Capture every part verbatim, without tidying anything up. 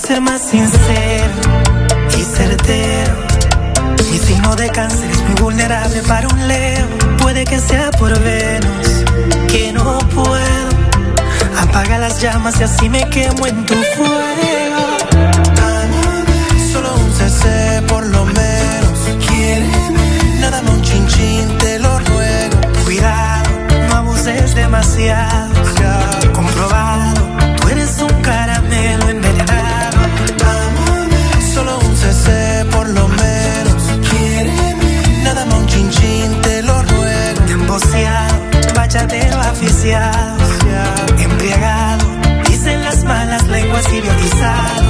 ser más sincero y certero. Mi signo de cáncer es muy vulnerable para un Leo. Puede que sea por Venus, que no puedo. Apaga las llamas y así me quemo en tu fuego. Solo un C C por lo menos. Quiéreme, nada más un chin chin, te lo ruego. Cuidado, no abuses demasiado. Comprobado, tú eres un caramelo envenenado. Solo un C C por lo menos. Quiéreme, nada más un chin chin, te lo ruego. Emboceado, bachatero aficiado, embriagado, dicen las malas lenguas, idiotizado.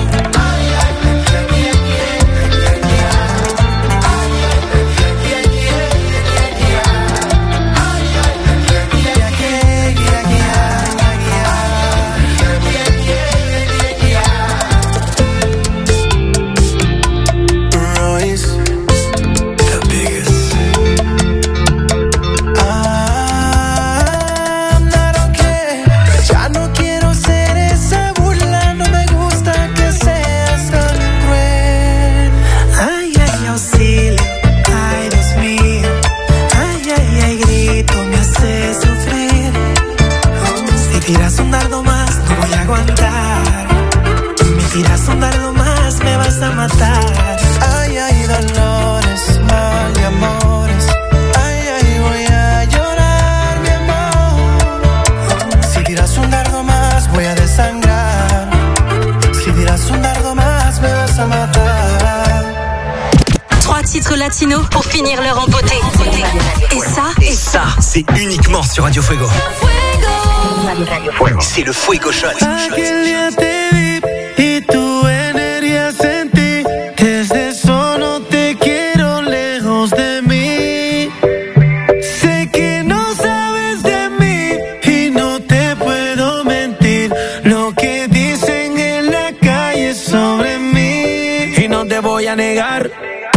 Tiras un dardo más, no voy a aguantar. Me tiras un dardo más, me vas a matar. Ay, ay, dolores, mal y amores. Ay, ay, voy a llorar, mi amor. Si tiras un dardo más, voy a desangrar. Si tiras un dardo más, me vas a matar. Trois titres latinos pour finir l'heure en beauté. Et ça, et ça, c'est uniquement sur Radio Fuego. Radio Fuego. C'est le Fuego Shot. Aquel día te vi y tu energía sentí. Desde eso no te quiero lejos de mí. Sé que no sabes de mí y no te puedo mentir. Lo que dicen en la calle sobre mí y no te voy a negar.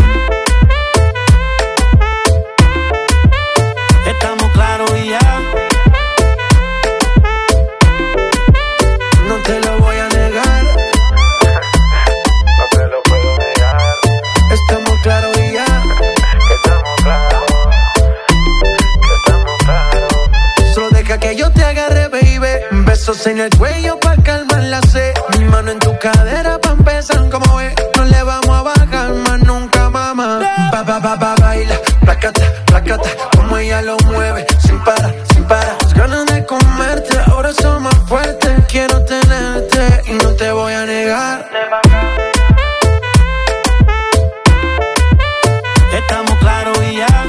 Estamos claros y ya. Te lo voy a negar. No te lo puedo negar. Estamos claros y ya. Estamos claros. Estamos claros. Solo deja que yo te agarre, baby. Besos en el cuello pa' calmar la sed. Mi mano en tu cadera pa' empezar, como ves. No le vamos a bajar más nunca, mamá. Ba, ba, ba, ba, baila. Placata, placata. Como ella lo mueve. Sin parar, sin parar. Las ganas de comerte ahora son más fuertes. Quiero tenerte y no te voy a negar. Estamos claros y ya.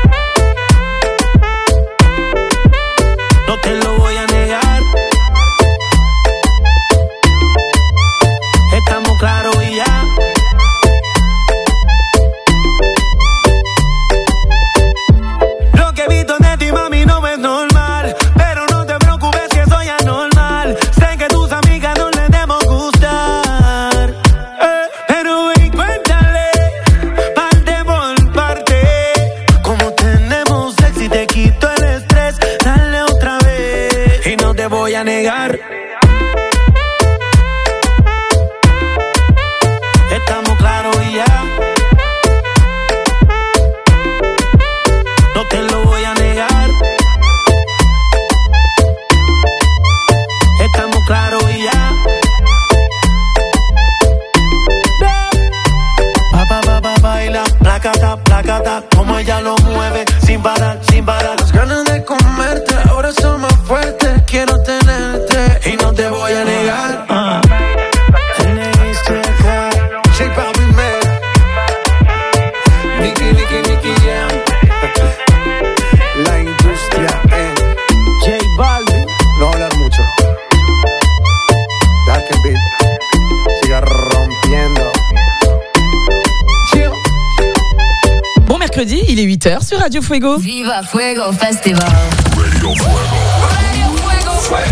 No te lo voy a negar. Estamos claros y ya. Lo que he visto de ti, mami, no es normal. Pero no te preocupes que soy anormal. Sé que tus amigas no les debemos gustar. Eh, pero ven, cuéntale, parte por parte. Como tenemos sexy, te quito el estrés. Dale otra vez y no te voy a negar. Estamos claros y ya. No te lo voy a negar. Estamos claros y ya. Pa, pa, pa, pa, baila, placata, placata. Como ella lo mueve, sin parar, sin parar. Las ganas de comerte ahora son más fuertes. Quiero tenerte y no te voy a negar. Uh. J Balvin, man. Nicky, Nicky, Nicky Jam. La industria en J Balvin. No hablar mucho. Deja que el beat siga rompiendo. Bon mercredi, il est huit heures sur Radio Fuego. Viva Fuego Festival. Radio Fuego. Radio Fuego. Fuego.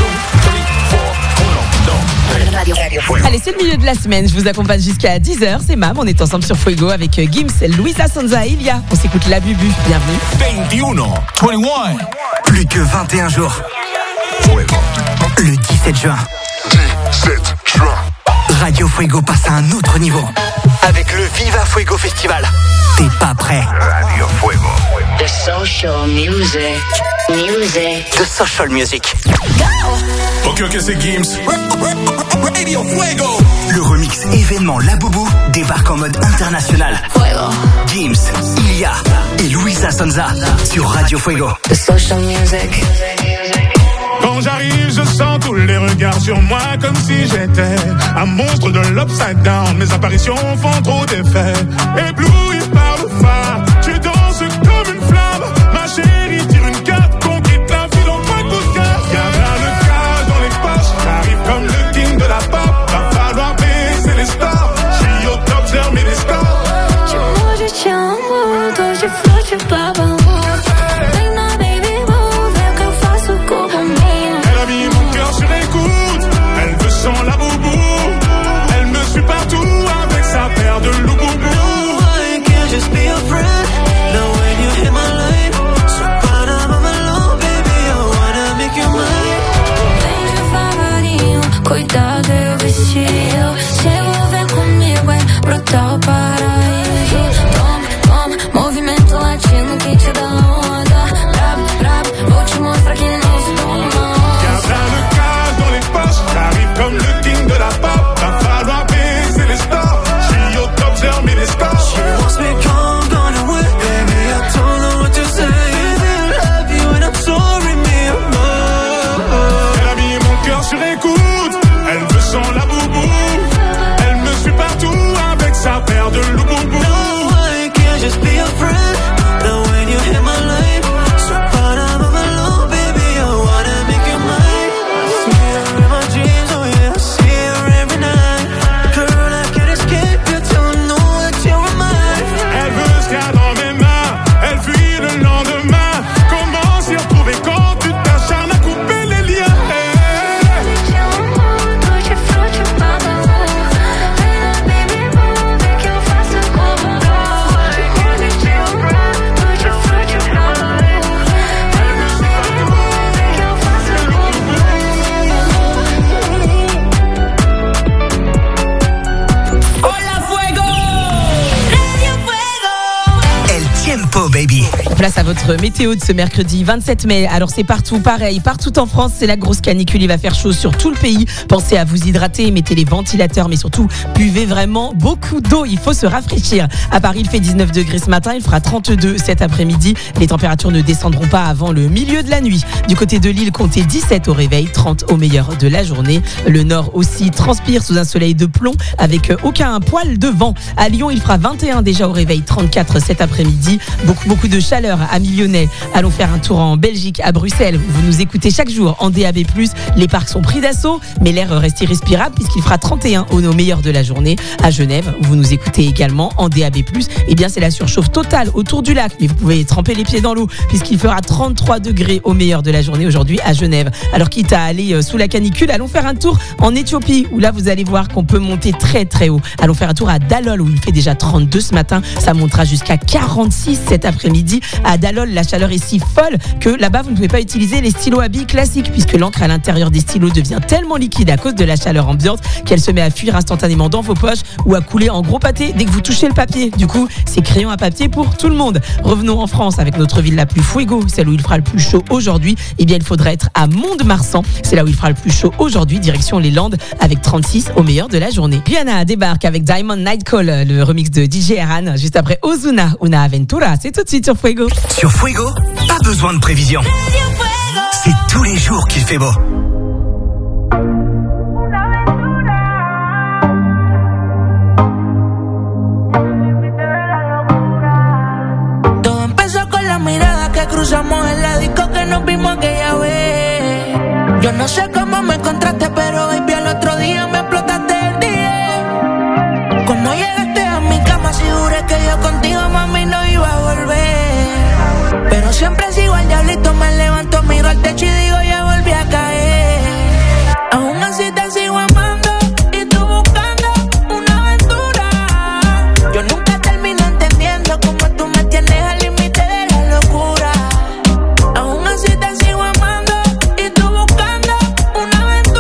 Radio Fuego. Allez, c'est le milieu de la semaine. Je vous accompagne jusqu'à dix heures. C'est Mam. On est ensemble sur Fuego avec Gims, Luisa Sonza et Ilia. On s'écoute La Bubu. Bienvenue. vingt-et-un. vingt et un. Plus que vingt et un jours. Fuego. Le dix-sept juin. dix-sept juin. Radio Radio Fuego passe à un autre niveau. Avec le Viva Fuego Festival. T'es pas prêt? Radio Fuego. The social music. Music. The social music. Ok, ok, c'est Gims. Radio Fuego. Le remix événement La Boubou débarque en mode international. Fuego. Gims, Ilia et Luisa Sonza sur Radio Fuego. The social music. Quand j'arrive, je sens tous les regards sur moi comme si j'étais un monstre de l'upside down. Mes apparitions font trop d'effet. Ébloui par le phare, tu danses comme une flamme. Ma chérie, tire une carte, qu'on quitte la ville en trois coups de cœur. Y'a plein de cash dans les poches, j'arrive comme le king de la pop. Va falloir baisser les stars, j'suis au top, j'ai remis les scores. Tu manges, tu amours, toi je flotte, tu pas bon. Sans la boubou, elle me suit partout avec sa paire de loup boubou. No, I can't just be your friend. Now when you hit my life, so proud I'm alone, baby, I wanna make you mine. Ven favorito, cuidado del vestido. Se vuelve conmigo en brutal paraíso. Toma, toma, movimento latino que te dá onda. Bravo, bravo, vou te mostrar que não se toma. J'arrive comme le king de la pop. Va falloir baiser les stars. J'suis au top, j'ai remis les scores. She wants me come, gonna win. Baby, I don't know what to say. Baby, I love you and I'm sorry, me, I'm more. Elle a mis mon cœur sur écoute. Elle veut sans la boubou. Elle me suit partout avec sa paire de loup boubou. No, I can't just be your friend. Now when you hit my life, so proud I'm alone, baby, I wanna make you mine. See her in my dreams, oh yeah, I see her every night. Girl, I can't escape you, don't know what you're mine. Elle veut ce qu'il y a dans mes mains. Elle fuit le lendemain. Comment s'y retrouver quand tu t'acharnes à couper les liens? Baby. Place à votre météo de ce mercredi vingt-sept mai. Alors c'est partout pareil, partout en France, c'est la grosse canicule, il va faire chaud sur tout le pays. Pensez à vous hydrater, mettez les ventilateurs, mais surtout buvez vraiment beaucoup d'eau, il faut se rafraîchir. À Paris, il fait dix-neuf degrés ce matin, il fera trente-deux cet après-midi. Les températures ne descendront pas avant le milieu de la nuit. Du côté de Lille, comptez dix-sept au réveil, trente au meilleur de la journée. Le nord aussi transpire sous un soleil de plomb avec aucun poil de vent. À Lyon, il fera vingt et un déjà au réveil, trente-quatre cet après-midi. Beaucoup, beaucoup de chaleur à Millionnet. Allons faire un tour en Belgique, à Bruxelles. Vous nous écoutez chaque jour en D A B plus. Les parcs sont pris d'assaut, mais l'air reste irrespirable puisqu'il fera trente et un au meilleur de la journée. À Genève, vous nous écoutez également en D A B plus. Eh bien, c'est la surchauffe totale autour du lac, mais vous pouvez tremper les pieds dans l'eau puisqu'il fera trente-trois degrés au meilleur de la journée aujourd'hui à Genève. Alors, quitte à aller sous la canicule, allons faire un tour en Éthiopie où là, vous allez voir qu'on peut monter très très haut. Allons faire un tour à Dalol où il fait déjà trente-deux ce matin. Ça montera jusqu'à quarante-six cet après-midi. À Dalol, la chaleur est si folle que là-bas, vous ne pouvez pas utiliser les stylos à billes classiques puisque l'encre à l'intérieur des stylos devient tellement liquide à cause de la chaleur ambiante qu'elle se met à fuir instantanément dans vos poches ou à couler en gros pâté dès que vous touchez le papier. Du coup, c'est crayon à papier pour tout le monde. Revenons en France avec notre ville la plus fuego, celle où il fera le plus chaud aujourd'hui. Eh bien, il faudra être à Mont-de-Marsan. C'est là où il fera le plus chaud aujourd'hui, direction les Landes avec trente-six au meilleur de la journée. Rihanna débarque avec Diamond Night Call, le remix de D J Eran, juste après Ozuna, Una Aventura. C'est tout de suite sur Fuego. Sur Fuego, pas besoin de prévision. C'est tous les jours qu'il fait beau. Todo empezó con la mirada que cruzamos en la disco que nos vimos aquella vez. Yo no sé cómo me encontraste, pero baby al otro día me explotaste el día. Cuando llegaste a mi cama, sí juré que yo contigo, mami, no iba a volver. Pero siempre sigo al diablito, me levanto, miro al techo y digo, ya volví a caer. Aún así te sigo amando y tú buscando una aventura. Yo nunca termino entendiendo cómo tú me tienes al límite de la locura. Aún así te sigo amando y tú buscando una aventura.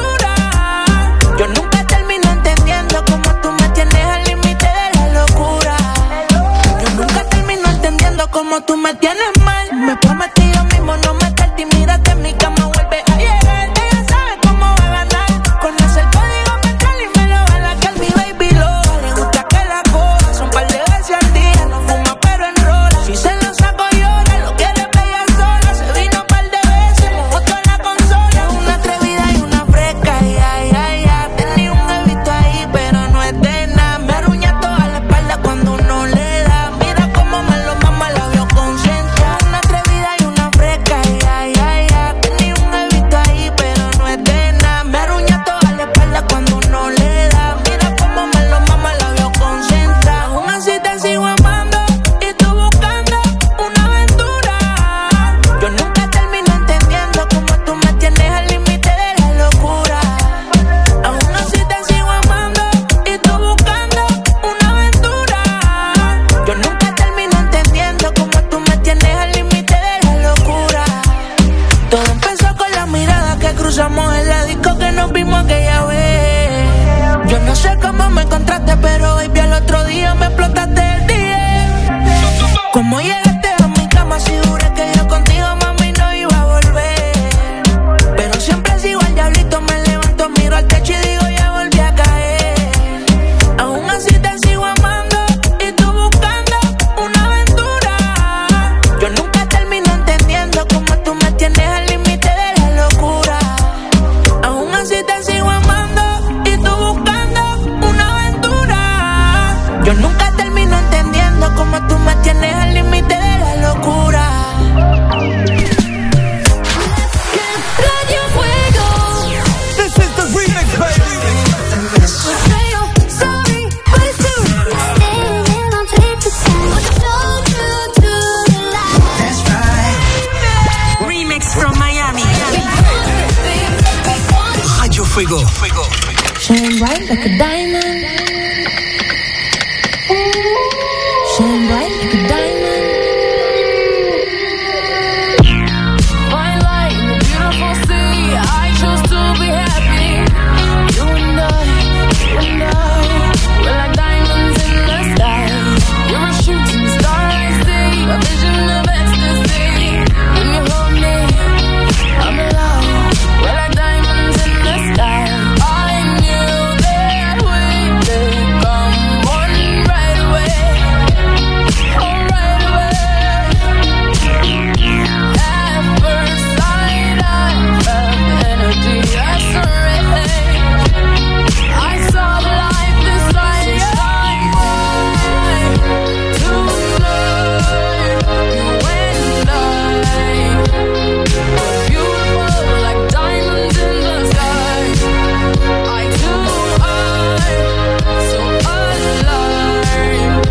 ¿Cómo llegaste a mi cama si juré que yo contigo, mami, no iba a volver? Pero siempre sigo al diablito, me levanto, miro al techo y digo ya volví a caer. Aún así te sigo amando y tú buscando una aventura. Yo nunca termino entendiendo cómo tú me tienes al límite de la locura. Aún así te sigo amando y tú buscando una aventura. Yo nunca termino entendiendo cómo tú me tienes al límite de la locura. Radio Fuego. This is the remix, baby. Sorry, but it's true. Standing in on tape to sound. So true to the light. That's right. Remix from Miami. Radio Fuego. Fuego. Shine bright like a diamond. Shine bright like a diamond. Fine light in the beautiful sea. I chose to be happy. You and I, you and I, we're like diamonds in the sky. You're a shooting star I see, a vision of ecstasy. When you hold me, I'm alive. We're like diamonds in the sky. I knew that we'd become one right away. Oh, right away. At first sight, I felt the energy I surrendered. I saw the life inside you. Shine bright tonight, you and I. Beautiful like diamonds in the sky. Eye to eye, so alive.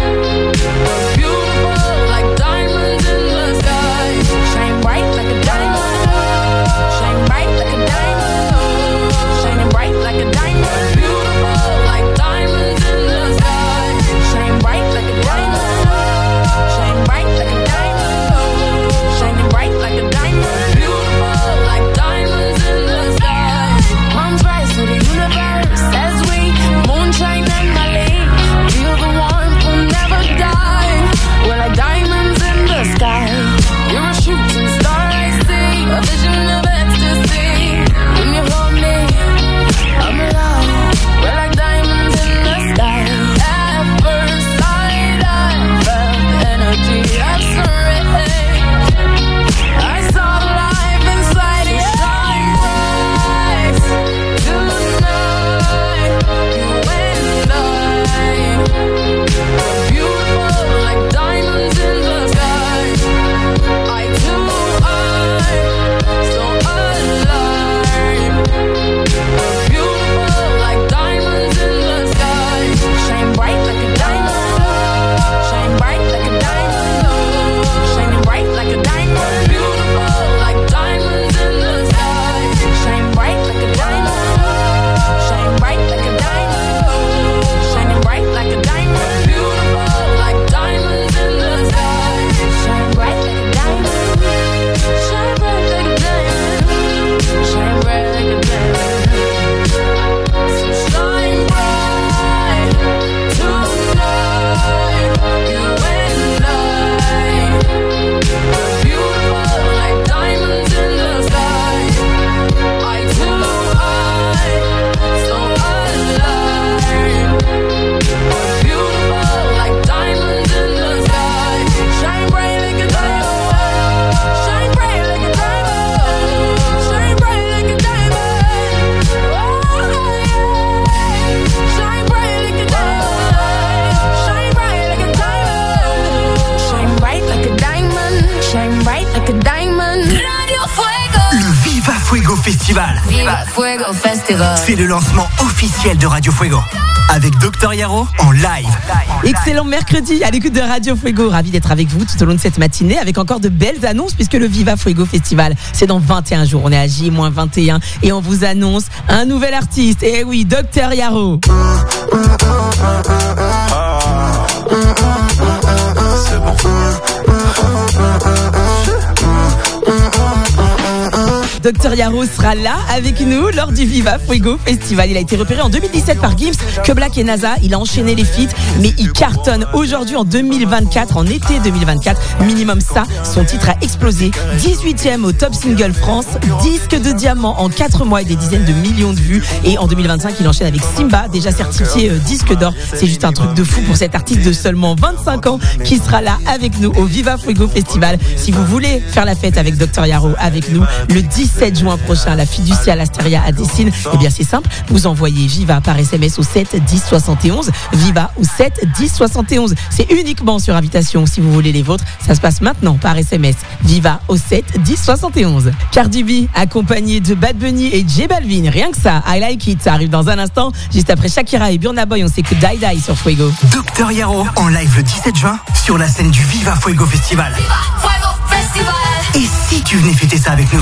Beautiful like diamonds in the sky. Shine bright like a diamond. Shine bright like a diamond. Shining bright like a diamond. Beautiful like diamonds in the sky. Shine bright like a diamond. Shine bright like a diamond. Shining bright like a diamond. Beautiful like diamonds in the sky. Palms rise to the universe as we moonshine and Malay. Feel the warmth, will never die. We're like diamonds in the sky. You're a shooting star I see, a vision of ecstasy. When you hold me, I'm alive. We're like diamonds in the sky. At first sight, I felt the energy I surrendered. I saw the life inside you. Shine bright tonight, you and I. Beautiful like diamonds in the sky. Eye to eye, so alive. Beautiful like diamonds in the sky. Shine bright like a diamond. Shine bright like a diamond. Shining bright like a diamond. Beautiful like diamonds in the sky. Shine bright like a diamond. Shine bright like a diamond. Shining bright like a diamond. Beautiful like diamonds in the sky. Shine bright like a diamond. Shine bright like a diamond. Shine bright like a diamond. So shine bright tonight, you and I. Beautiful like diamonds in the sky. Eye to eye, so alive. Beautiful like diamonds in the sky. Shine bright like a diamond. Shine bright like a diamond. Shine bright like a diamond. Oh, yeah. Shine bright like a diamond. Shine bright like a diamond. Shine bright like a diamond. Shine bright like a diamond. Radio Fuego. Le Viva Fuego Festival. Viva Fuego Festival. C'est le lancement officiel de Radio Fuego. Avec Docteur Yaro en live. Excellent mercredi à l'écoute de Radio Fuego. Ravi d'être avec vous tout au long de cette matinée avec encore de belles annonces puisque le Viva Fuego Festival, c'est dans vingt et un jours. On est à J vingt et un et on vous annonce un nouvel artiste. Et oui, Docteur Yaro. C'est bon. Docteur Yaro sera là avec nous lors du Viva Fuego Festival. Il a été repéré en deux mille dix-sept par Gims, Que Black et NASA. Il a enchaîné les feats, mais il cartonne aujourd'hui en deux mille vingt-quatre, en été deux mille vingt-quatre. Minimum ça, son titre a explosé. dix-huitième au Top Single France, disque de diamant en quatre mois et des dizaines de millions de vues. Et en deux mille vingt-cinq, il enchaîne avec Simba, déjà certifié euh, disque d'or. C'est juste un truc de fou pour cet artiste de seulement vingt-cinq ans qui sera là avec nous au Viva Fuego Festival. Si vous voulez faire la fête avec Docteur Yaro, avec nous, le dix-sept juin prochain, la Fiducia l'Asteria à Dessine, eh bien c'est simple, vous envoyez Viva par S M S au sept dix soixante et onze, Viva au sept dix soixante et onze. C'est uniquement sur invitation. Si vous voulez les vôtres, ça se passe maintenant par S M S. Viva au sept dix soixante et onze. Cardi B, accompagné de Bad Bunny et J Balvin. Rien que ça, I Like It, ça arrive dans un instant. Juste après Shakira et Burna Boy, on s'écoute Die Die sur Fuego. Docteur Yaro en live le dix-sept juin sur la scène du Viva Fuego Festival. Viva Fuego Festival. Et si tu venais fêter ça avec nous?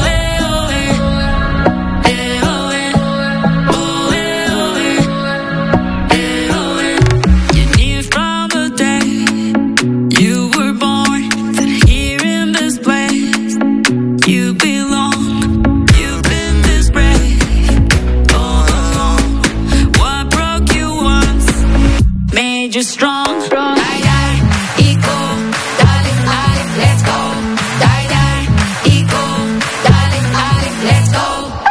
Just strong, strong. Die, die, eco, darling, darling, let's go. Die, die, eco, darling, darling, let's go.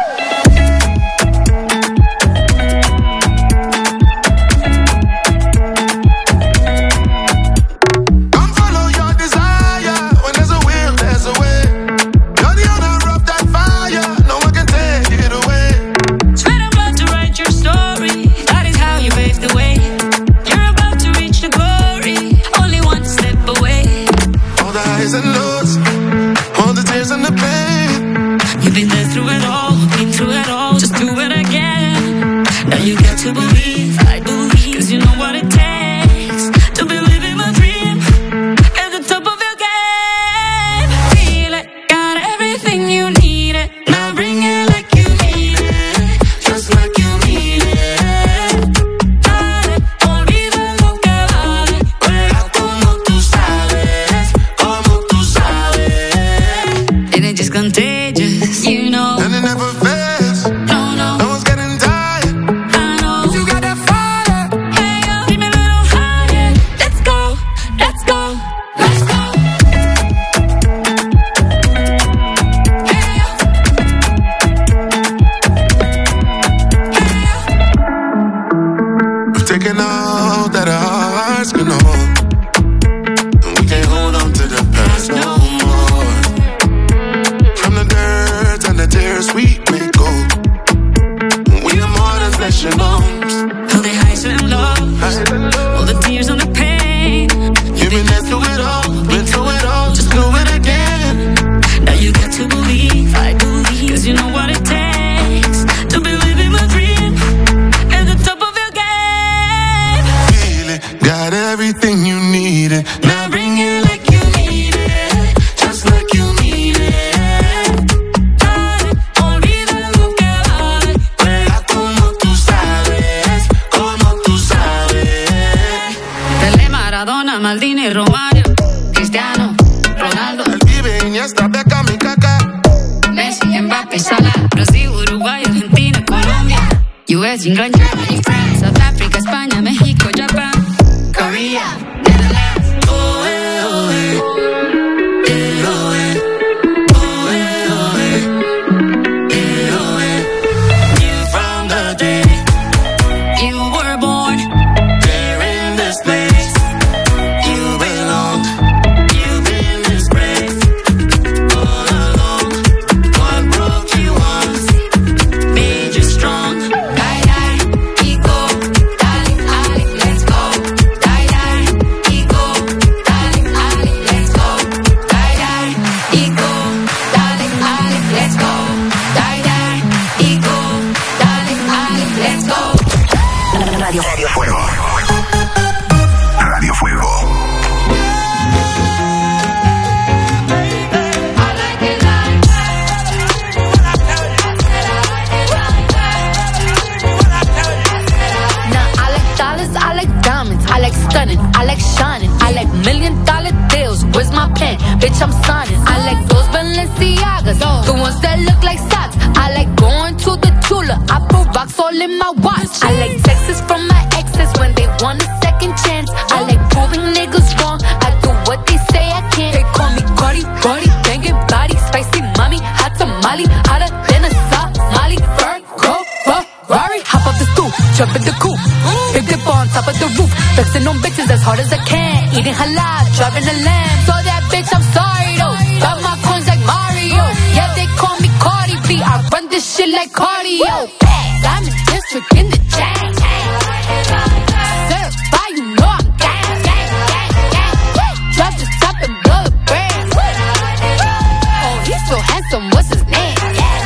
Come follow your desire. When there's a will, there's a way. You're the owner of that fire. No one can take it away. Swear I'm about to write your story. That is how you pave the way. And lows, all the tears and the pain. You've been there through it all, been through it all. Just do it again. Now you got to believe, I believe, cause you know what it takes to be living my dream at the top of your game. Feel it, got everything you need it. Now bring it like you need it, just like you need it. Dale, olvida lo que vale, juega como tú sabes, como just contagious, you know. And it never fails. No, no. No one's getting tired. I know. You got that fire. Hey, yo, give me a little higher. Let's go, let's go, let's go. Hey, yo. Hey, yo. We've taken all that our hearts can hold, and we can't hold on to the past no more. From the dirt and the tears we may go, we are more than flesh and bones. All the highs and lows, all the tears and the pain. You've been there through it all, been through it all, just do it again. Now you got to believe, I believe, cause you know what it takes to be living my dream at the top of your game. Feel it, got everything you needed. Now bring it like you need it, just like you need it. Dale, olvida lo que vale, Juega como tú sabes, como tú sabes. Pelé, Maradona, Maldini, Romario, Cristiano, Ronaldo, El Pibe, Iniesta, Beckham y Kaká. Messi, Mbappé, Salah, Brasil, Uruguay, Argentina, Colombia, U S, England, Germany, France, South Africa, España, México, Japan, Korea, Netherlands. Oh, eh, oh, eh. Eh, oh, eh. Oh, eh, oh, eh. Eh, oh, eh. You from the day You were born, there in this place. You belong, you've been disgraced. All along, what broke you once made you strong. Die, die, eco, darling, darling, let's go. Die, die, eco, darling, darling, let's go. Die, die, eco, darling, darling, let's go. Die, die, eco, darling, darling, let's go. Radio Fuego. Radio Fuego. Now I like dollars, I like diamonds, I like stunning, I like shining, I like million dollar deals. Where's my pen? Bitch, I'm signing. I like those Balenciagas, the ones Girls that look like socks. I like going to the Tula. I put rocks all in my watch. I like texts from my exes when they want a second chance. I like proving niggas wrong. I do what they say I can't. They call me Cardi, Cardi, banging body, spicy mommy, hot tamale, hotter than a Somali. Virgo, Ferrari, hop off the stoop, jump in the coupe, big dip on top of the roof, flexing on bitches as hard as I can, eating halal, driving a lamb. So that bitch, I'm sorry though. Got my coins like Mario. Yeah, they call me Cardi B. I run this shit like cardio. I'm in district in the chain. Certified, you know I'm gang, gang, gang, gang. Drop the top and blow the brand. Oh, he's so handsome, what's his name?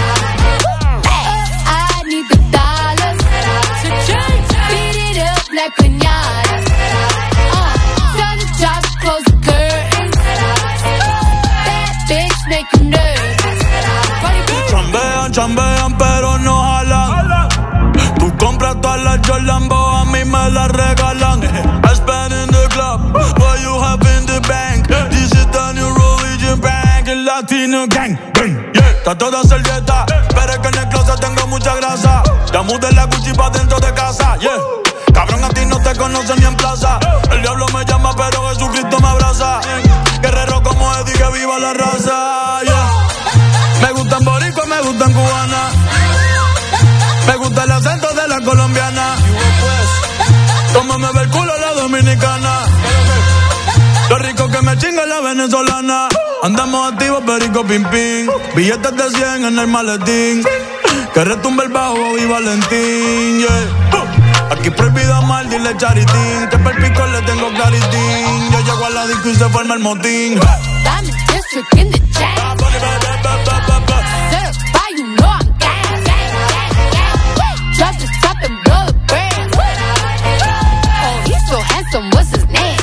I need the dollars. Beat it up like piñata. Uh, turn the drop, close the curtains. That bitch make you nervous. Chambean, chambean, pero no jalan. Tú compras todas las Jordan, a mí me las regalan. I spend in the club, what you have in the bank. This is the new religion bank, el Latino gang. Yeah, está toda servieta, pero es que en el closet tengo mucha grasa. Ya mudé la Gucci pa' dentro de casa, yeah. Cabrón, a ti no te conocen ni en plaza. El diablo me llama, pero Jesucristo me abraza. Guerrero como Eddie, que viva la raza, yeah. Me gustan boricua, me gustan cubana. Me gusta el acento de la colombiana. Como me ve el culo la dominicana. Lo rico que me chinga la venezolana. Andamos activos, perico, pim, pim. Billetes de cien en el maletín. Que retumbe el bajo y Valentín, yeah. Aquí prohibido amar, dile charitín. Que per pico le tengo claritín. Yo llego a la disco y se forma el motín. Diamond District in the chain. Certified, you know I'm gang, gang, gang, gang. Drop the top and blow the brand. Oh, he's so handsome, what's his name?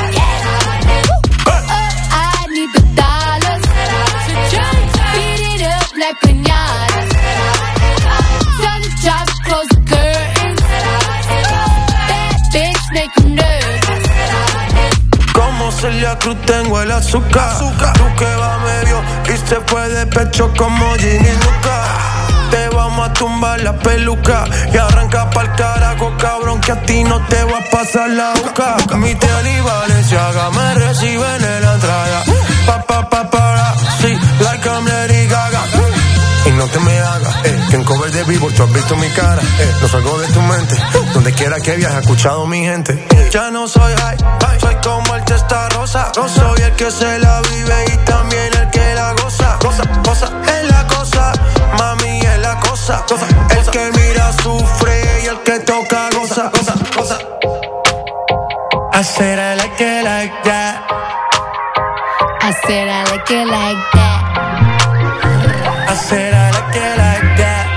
I need the dollars. Beat it up like piñata. Turn the drop, close the curtains. That bitch make you nervous. Como Celia Cruz tengo el azúcar, azúcar. Tú que va medio y se fue de pecho como Ginny Luca. Te vamos a tumbar la peluca y arranca pa'l carajo, cabrón, que a ti no te va a pasar la boca. Mi tía y Valenciaga me reciben en la entrada. Pa, pa, pa, para, sí, like I'm Lady Gaga. Y no te me hagas, eh, que en cover de vivo tú has visto mi cara, eh, no salgo de tu mente, donde quiera que viajes, he escuchado mi gente. Ya no soy high, high, soy como el Testarossa, soy el que se la vive y también el que la goza, goza, goza, es la cosa, mami es la cosa, cosa, el que mira sufre y el que toca goza, goza, goza. I said I like it like that. I said I like it like that. I said I like it like that.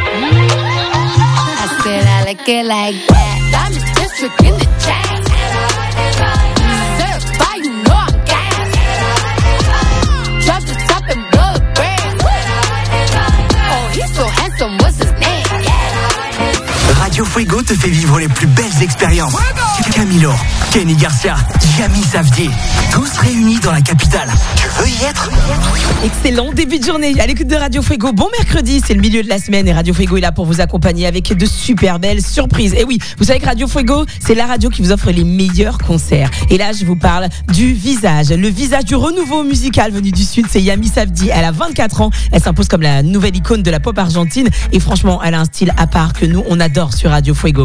I said I like it like that. Diamond District in the chain. Certified, you know I'm gang. Drop the top and blow the brand. Oh, he's so handsome, what's his name? Radio Fuego te fait vivre les plus belles expériences. Camilo, Kenny Garcia, Yami Savdier, tous réunis dans la capitale. Tu veux y être? Excellent début de journée à l'écoute de Radio Fuego. Bon mercredi, c'est le milieu de la semaine et Radio Fuego est là pour vous accompagner avec de super belles surprises. Et oui, vous savez que Radio Fuego, c'est la radio qui vous offre les meilleurs concerts. Et là, je vous parle du visage, le visage du renouveau musical venu du Sud, c'est Yami Savdi. Elle a vingt-quatre ans, elle s'impose comme la nouvelle icône de la pop argentine et franchement, elle a un style à part que nous, on adore sur Radio Fuego.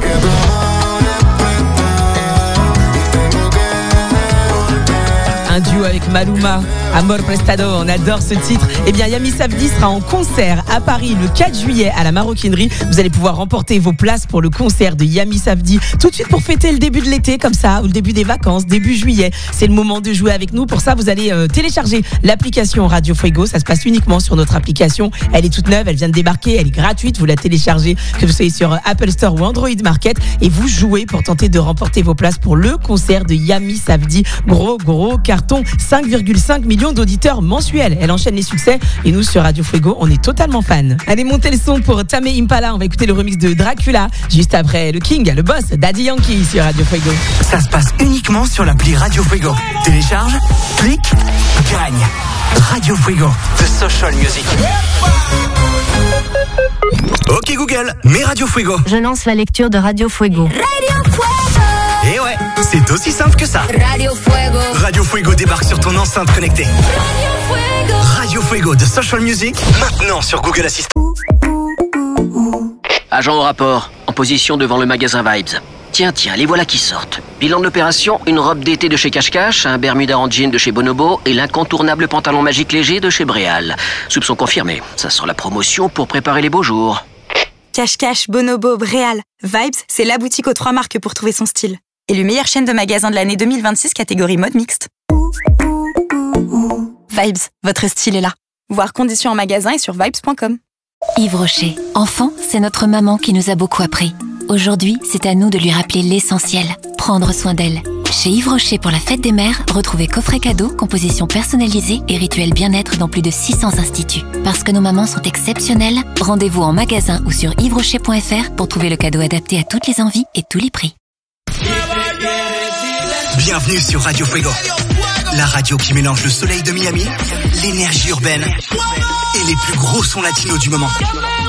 Un duo avec Maluma, Amor Prestado, on adore ce titre. Eh bien, Yami Savdi sera en concert à Paris le quatre juillet à la Maroquinerie. Vous allez pouvoir remporter vos places pour le concert de Yami Savdi tout de suite pour fêter le début de l'été comme ça, ou le début des vacances, début juillet. C'est le moment de jouer avec nous. Pour ça, vous allez euh, télécharger l'application Radio Fuego. Ça se passe uniquement sur notre application. Elle est toute neuve, elle vient de débarquer, elle est gratuite. Vous la téléchargez, que vous soyez sur Apple Store ou Android Market, et vous jouez pour tenter de remporter vos places pour le concert de Yami Savdi. Gros, gros carton. cinq virgule cinq millions d'auditeurs mensuels. Elle enchaîne les succès et nous sur Radio Fuego, on est totalement fans. Allez, montez le son pour Tame Impala. On va écouter le remix de Dracula juste après le King, le boss, Daddy Yankee sur Radio Fuego. Ça se passe uniquement sur l'appli Radio Fuego. Télécharge, clique, gagne. Radio Fuego, The Social Music. Ok Google, mets Radio Fuego. Je lance la lecture de Radio Fuego. Radio Fuego. Et ouais, c'est aussi simple que ça. Radio Fuego. Radio Fuego débarque sur ton enceinte connectée. Radio Fuego. Radio Fuego, The Social Music, maintenant sur Google Assistant. Agent au rapport, en position devant le magasin Vibes. Tiens, tiens, les voilà qui sortent. Bilan de l'opération, une robe d'été de chez Cache Cache, un Bermuda en jean de chez Bonobo et l'incontournable pantalon magique léger de chez Bréal. Soupçon confirmé, ça sent la promotion pour préparer les beaux jours. Cache Cache, Bonobo, Bréal. Vibes, c'est la boutique aux trois marques pour trouver son style. Élu meilleure chaîne de magasins de l'année deux mille vingt-six, catégorie mode mixte. Vibes, votre style est là. Voir conditions en magasin et sur vibes point com. Yves Rocher. Enfant, c'est notre maman qui nous a beaucoup appris. Aujourd'hui, c'est à nous de lui rappeler l'essentiel, prendre soin d'elle. Chez Yves Rocher pour la fête des mères, retrouvez coffret cadeau, composition personnalisée et rituel bien-être dans plus de six cents instituts. Parce que nos mamans sont exceptionnelles, rendez-vous en magasin ou sur yves rocher point f r pour trouver le cadeau adapté à toutes les envies et tous les prix. Bienvenue sur Radio Fuego, la radio qui mélange le soleil de Miami, l'énergie urbaine et les plus gros sons latinos du moment.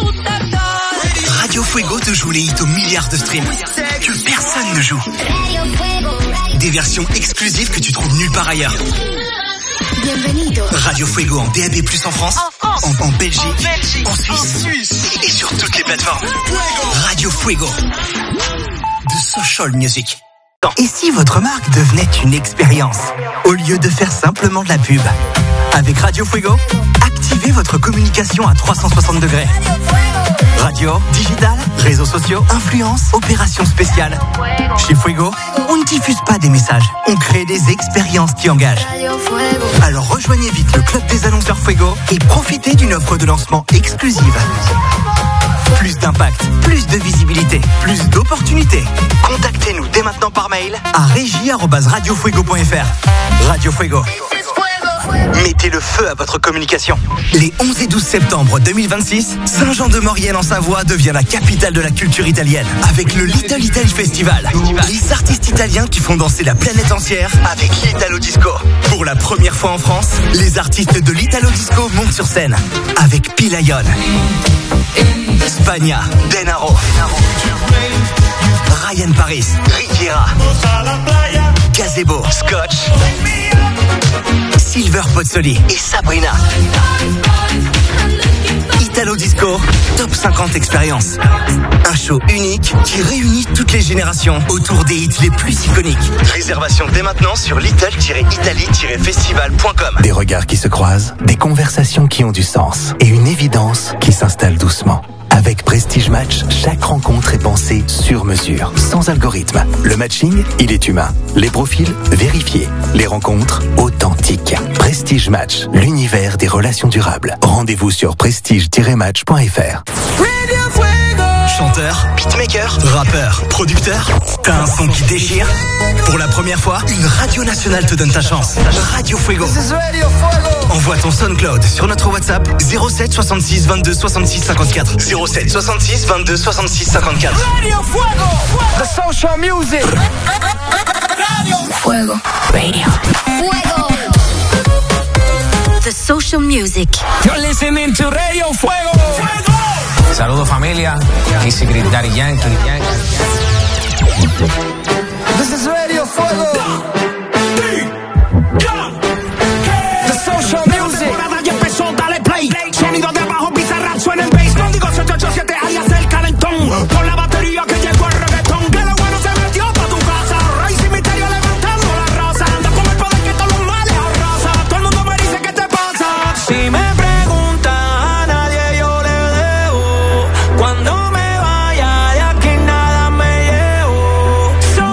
Radio Fuego te joue les hits aux milliards de streams que personne ne joue. Des versions exclusives que tu trouves nulle part ailleurs. Radio Fuego en D A B plus, en France, en, en Belgique, en Suisse et sur toutes les plateformes. Radio Fuego, The Social Music. Et si votre marque devenait une expérience, au lieu de faire simplement de la pub? Avec Radio Fuego, activez votre communication à trois cent soixante degrés. Radio, digital, réseaux sociaux, influence, opérations spéciales. Chez Fuego, on ne diffuse pas des messages, on crée des expériences qui engagent. Alors rejoignez vite le club des annonceurs Fuego et profitez d'une offre de lancement exclusive. Plus d'impact, plus de visibilité, plus d'opportunités. Contactez-nous dès maintenant par mail à régie arobase radio fuego point f r. Radio Fuego. Mettez le feu à votre communication. Les onze et douze septembre deux mille vingt-six, Saint-Jean-de-Maurienne en Savoie devient la capitale de la culture italienne avec le Little Italy Festival. Les artistes italiens qui font danser la planète entière avec l'Italo Disco. Pour la première fois en France, les artistes de l'Italo Disco montent sur scène avec Pilayon, Spagna, Denaro, Ryan Paris, Riviera, Gazebo, Scotch, Silver Pozzoli et Sabrina. Italo Disco, top cinquante expériences. Un show unique qui réunit toutes les générations autour des hits les plus iconiques. Réservation dès maintenant sur little italy festival point com. Des regards qui se croisent, des conversations qui ont du sens et une évidence qui s'installe doucement. Avec Prestige Match, chaque rencontre est pensée sur mesure, sans algorithme. Le matching, il est humain. Les profils, vérifiés. Les rencontres, authentiques. Prestige Match, l'univers des relations durables. Rendez-vous sur prestige tiret match point f r. Chanteur, beatmaker, rappeur, producteur, t'as un son qui déchire? Pour la première fois, une radio nationale te donne ta chance. Radio Fuego. Envoie ton SoundCloud sur notre WhatsApp zéro sept soixante-six vingt-deux soixante-six cinquante-quatre. zéro sept soixante-six vingt-deux soixante-six cinquante-quatre. Radio Fuego, the social music. Radio Fuego. Radio Fuego. The social music. You're listening to Radio Fuego. Fuego. Saludos familia, aquí Secret Daddy Yankee. This is Radio Fuego. The social music. Ya empezó, dale play. Sonido de abajo, bizarrap, suena el bass. Código siete ocho siete, alias el calentón. Por la batería que llegó el reggaetón. Que lo bueno se metió pa' tu casa. Rey sin misterio levantando la raza. Anda con el poder que todos los males arrasa. Todo el mundo me dice ¿qué te pasa? Si me cuando me vaya de aquí nada me llevo. So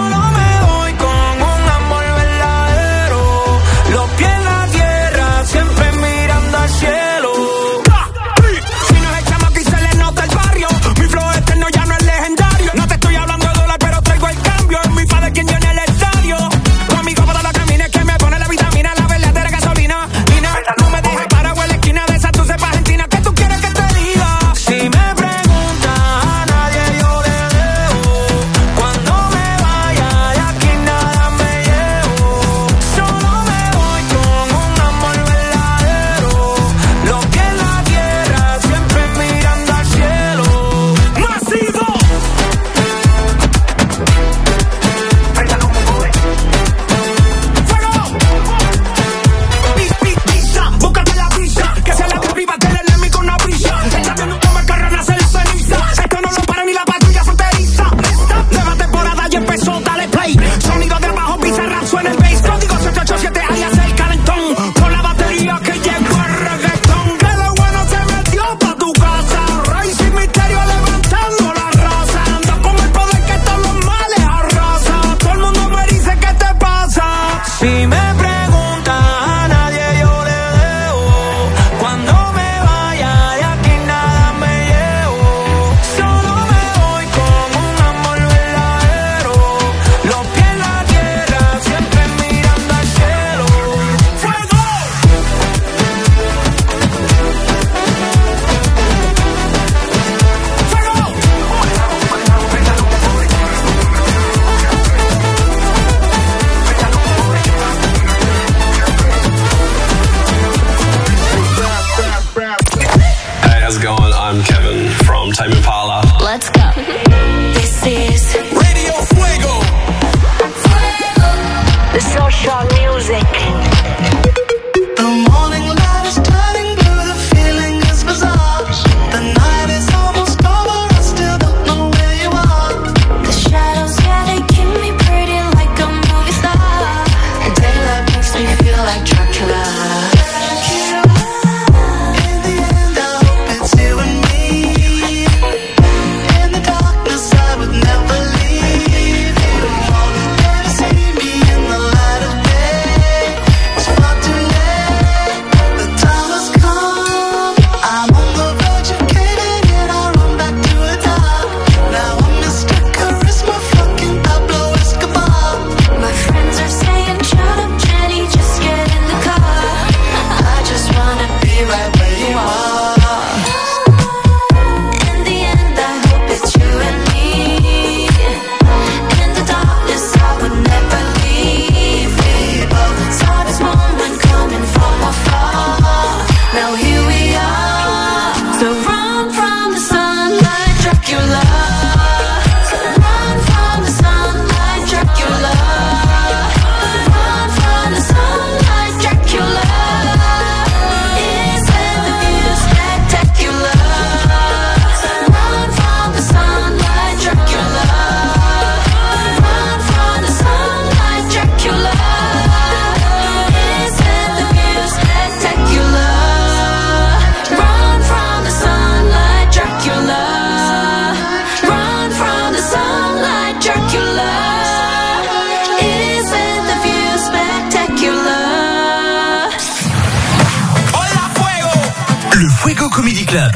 Comedy Club.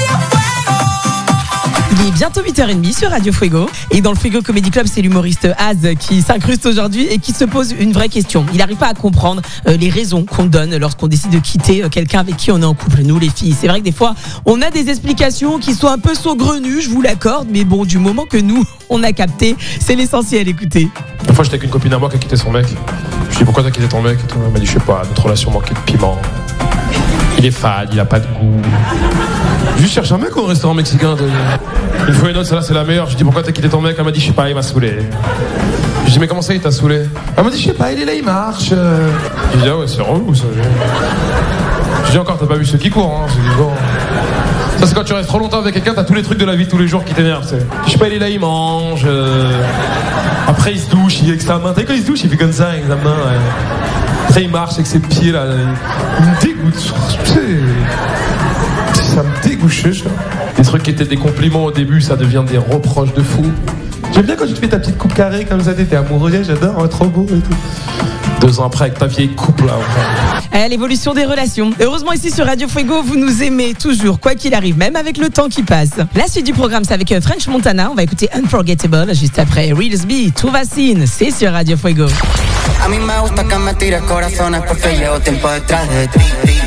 Il est bientôt huit heures trente sur Radio Fuego. Et dans le Fuego Comedy Club, c'est l'humoriste Az qui s'incruste aujourd'hui et qui se pose une vraie question. Il n'arrive pas à comprendre euh, les raisons qu'on donne lorsqu'on décide de quitter euh, quelqu'un avec qui on est en couple. Nous, les filles, c'est vrai que des fois, on a des explications qui sont un peu saugrenues, je vous l'accorde. Mais bon, du moment que nous, on a capté, c'est l'essentiel, écoutez. Une fois, j'étais avec une copine à moi qui a quitté son mec. Je lui ai dit, pourquoi t'as quitté ton mec et tout. Elle m'a dit, je sais pas, notre relation manquait de piment. Il est fade, il a pas de goût. Je cherche un mec au restaurant mexicain. Une fois une autre, celle-là c'est la meilleure. Je dis pourquoi t'as quitté ton mec. Elle m'a dit je sais pas, il m'a saoulé. Je dis mais comment ça il t'a saoulé. Elle m'a dit je sais pas, il est là, il marche. Je dis ah ouais c'est relou ça. Je dis encore t'as pas vu ceux qui courent hein, ceux qui courent. Ça c'est quand tu restes trop longtemps avec quelqu'un, t'as tous les trucs de la vie de tous les jours qui t'énervent. Je sais pas, il est là, il mange. Après il se douche, il avec sa main. T'as quand il se douche, il fait comme ça avec sa main. Ouais. Après il marche avec ses pieds là. Il me dégoûte. Ça me dégoûte. Des trucs qui étaient des compliments au début, ça devient des reproches de fou. J'aime bien quand tu te fais ta petite coupe carrée comme ça, t'es amoureux, j'adore, hein, trop beau et tout. Deux ans après avec ta vieille coupe là. À l'évolution des relations. Heureusement ici sur Radio Fuego, vous nous aimez toujours, quoi qu'il arrive, même avec le temps qui passe. La suite du programme, c'est avec French Montana. On va écouter Unforgettable juste après Reels B, Tu Vacine. C'est sur Radio Fuego. A mí me gusta que me tires corazones porque llevo tiempo detrás de ti.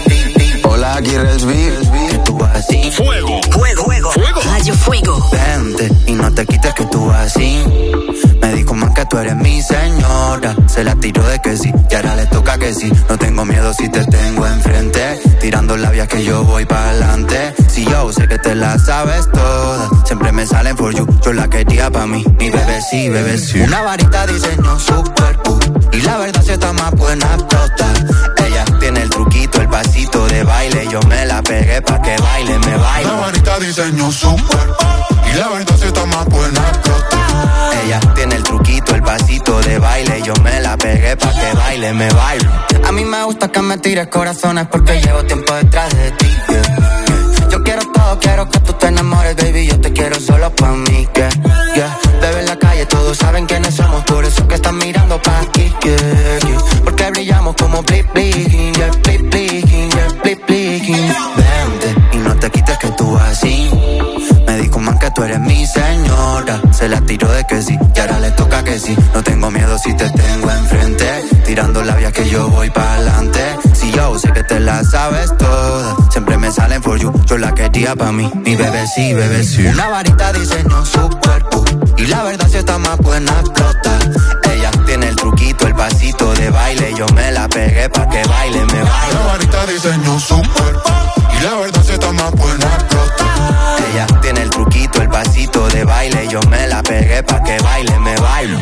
Hola, aquí Reels B, que tú vas así. Fuego, fuego, fuego, fuego. Radio Fuego. Vente y no te quites que tú vas así. Me dijo man que tú eres mi señora. Se la tiró de que sí, y ahora le toca que sí. No tengo miedo si te tengo enfrente. Tirando labias que yo voy para adelante. Si yo sé que te la sabes toda. Siempre me salen for you, yo la quería pa' mí. Mi bebé sí, bebé sí. Una varita diseñó su cuerpo. Y la verdad si está más buena explota. Ella tiene el truquito, el pasito de baile. Yo me la pegué pa' que baile, me baile. La varita diseñó su cuerpo. Y la verdad si está más buena explota. Ella tiene el truquito, el pasito de baile. Yo me la pegué pa' que baile, me bailo. A mí me gusta que me tires corazones porque llevo tiempo detrás de ti, yeah, yeah. Yo quiero todo, quiero que tú te enamores, baby. Yo te quiero solo pa' mí, yeah, yeah. Bebé en la calle, todos saben quiénes somos. Por eso que están mirando pa' aquí, yeah, yeah. Porque brillamos como blip, blinking, yeah, blip, blinking, yeah, blip, blinking. Vente y no te quites que tú vas así. Me dijo man que tú eres mi señora. Se la tiró de que sí, y ahora le toca que sí. No tengo miedo si te tengo enfrente. Tirando labias que yo voy para adelante. Si yo sé que te la sabes toda. Siempre me salen for you, yo la quería pa' mí. Mi bebé sí, bebé sí. Una varita diseñó su cuerpo. Y la verdad si está más buena explota. Ella tiene el truquito, el pasito de baile. Yo me la pegué pa' que baile, me baile. La varita diseñó su cuerpo. Y la verdad si está más buena explota. Ella tiene el truquito, el pasito de baile. Yo me la pegué pa' que baile, me bailo.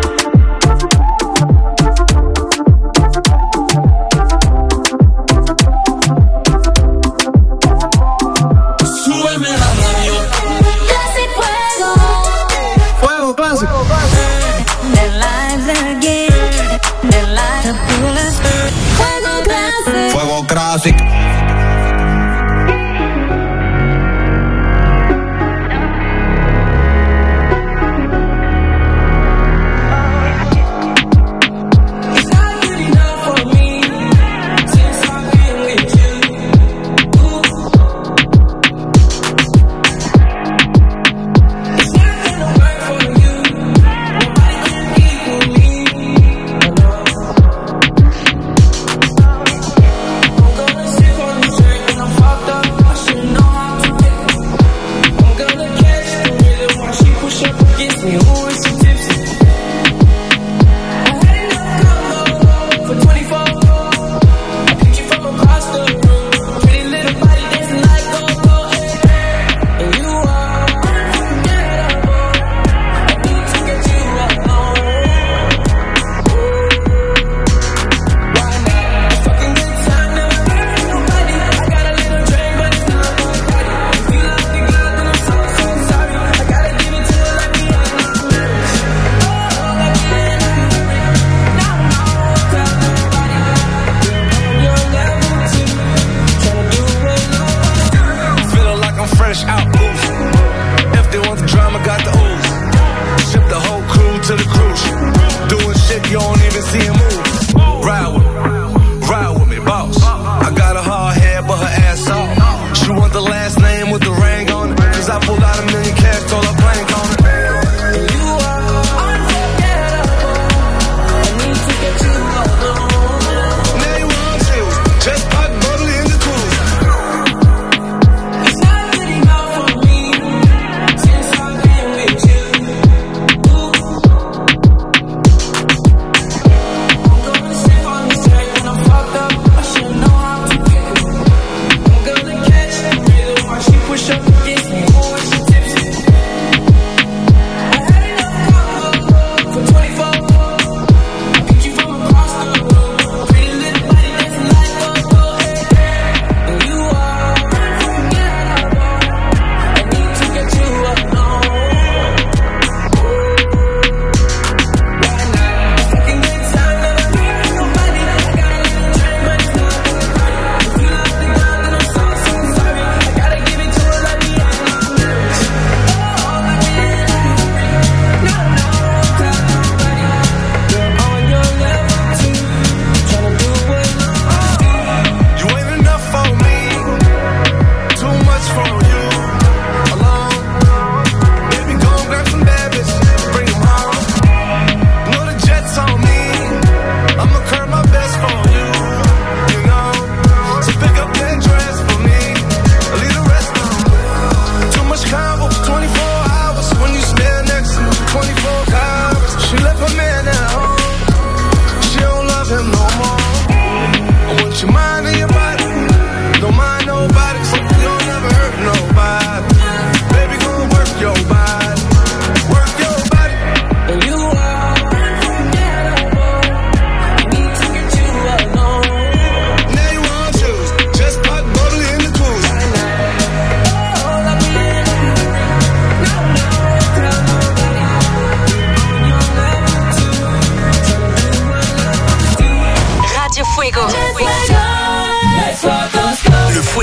Súbeme la radio. Classic Fuego. Fuego clásico. Their lives again. Their lives Fuego Classic. Fuego Classic.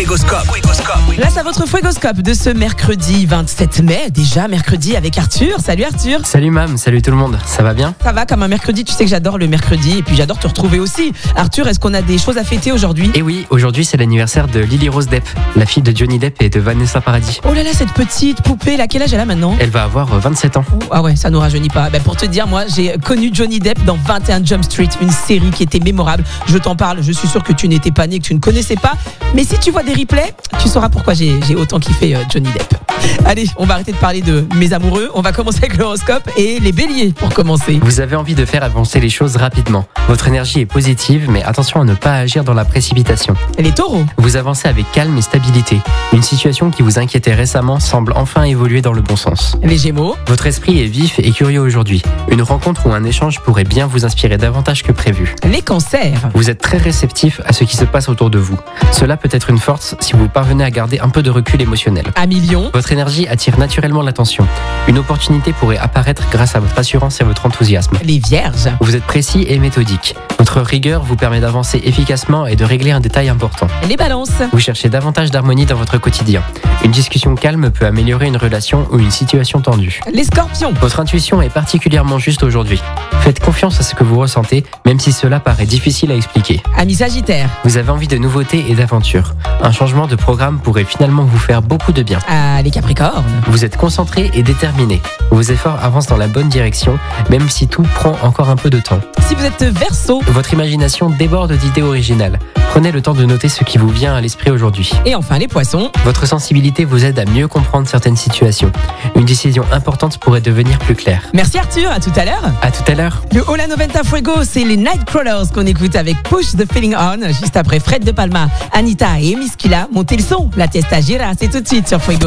Fuegoscope. Là, c'est votre Fuegoscope de ce mercredi vingt-sept mai. Déjà mercredi avec Arthur. Salut Arthur. Salut Mam, salut tout le monde. Ça va bien? Ça va comme un mercredi. Tu sais que j'adore le mercredi et puis j'adore te retrouver aussi. Arthur, est-ce qu'on a des choses à fêter aujourd'hui? Eh oui, aujourd'hui c'est l'anniversaire de Lily Rose Depp, la fille de Johnny Depp et de Vanessa Paradis. Oh là là, cette petite poupée, là, quel âge elle a maintenant? Elle va avoir vingt-sept ans. Oh, ah ouais, ça nous rajeunit pas. Ben, pour te dire, moi, j'ai connu Johnny Depp dans vingt et un Jump Street, une série qui était mémorable. Je t'en parle, je suis sûr que tu n'étais pas né, que tu ne connaissais pas. Mais si tu vois des replays, tu sauras pourquoi j'ai, j'ai autant kiffé euh, Johnny Depp. Allez, on va arrêter de parler de mes amoureux. On va commencer avec l'horoscope et les béliers pour commencer. Vous avez envie de faire avancer les choses rapidement. Votre énergie est positive, mais attention à ne pas agir dans la précipitation. Et les taureaux? Vous avancez avec calme et stabilité. Une situation qui vous inquiétait récemment semble enfin évoluer dans le bon sens. Les gémeaux? Votre esprit est vif et curieux aujourd'hui. Une rencontre ou un échange pourrait bien vous inspirer davantage que prévu. Les cancers? Vous êtes très réceptif à ce qui se passe autour de vous. Cela peut être une force si vous parvenez à garder un peu de recul émotionnel. À Lion? Votre énergie attire naturellement l'attention. Une opportunité pourrait apparaître grâce à votre assurance et votre enthousiasme. Les vierges? Vous êtes précis et méthodique. Votre rigueur vous permet d'avancer efficacement et de régler un détail important. Les balances? Vous cherchez davantage d'harmonie dans votre quotidien. Une discussion calme peut améliorer une relation ou une situation tendue. Les scorpions? Votre intuition est particulièrement juste aujourd'hui. Faites confiance à ce que vous ressentez, même si cela paraît difficile à expliquer. Amis sagittaires? Vous avez envie de nouveautés et d'aventures. Un changement de programme pourrait finalement vous faire beaucoup de bien. Ah, les capricornes? Vous êtes concentré et déterminé. Vos efforts avancent dans la bonne direction, même si tout prend encore un peu de temps. Si vous êtes verseau? Votre imagination déborde d'idées originales. Prenez le temps de noter ce qui vous vient à l'esprit aujourd'hui. Et enfin les poissons? Votre sensibilité vous aide à mieux comprendre certaines situations. Une décision importante pourrait devenir plus claire. Merci Arthur, à tout à l'heure. À tout à l'heure. Le Hola noventa Fuego, c'est les Nightcrawlers qu'on écoute avec Push the Feeling On, juste après Fred de Palma, Anita et Miskila. Montez le son, la testa gira, c'est tout de suite sur Fuego.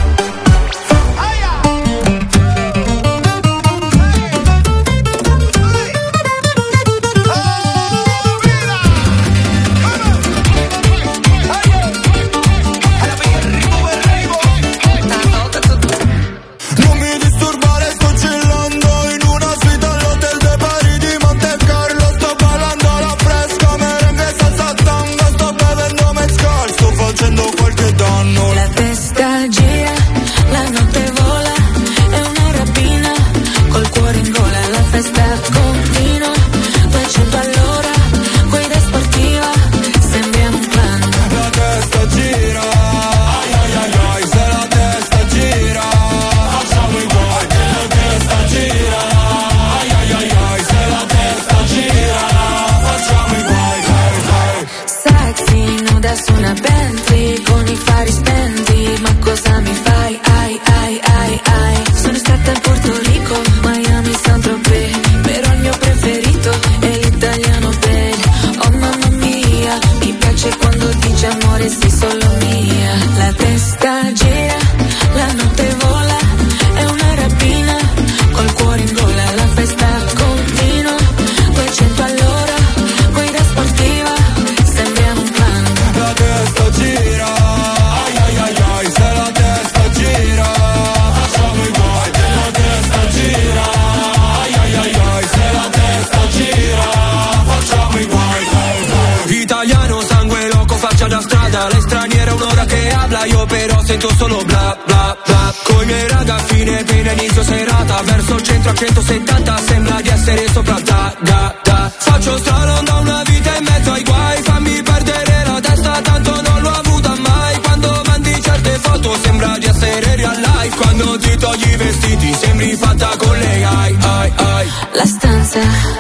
Solo bla bla bla. Coi miei raga fine pena inizio serata. Verso il centro a centosettanta. Sembra di essere sopra da da da. Faccio strano da una vita in mezzo ai guai. Fammi perdere la testa tanto non l'ho avuta mai. Quando mandi certe foto sembra di essere real life. Quando ti togli i vestiti sembri fatta con le ai ai ai. La stanza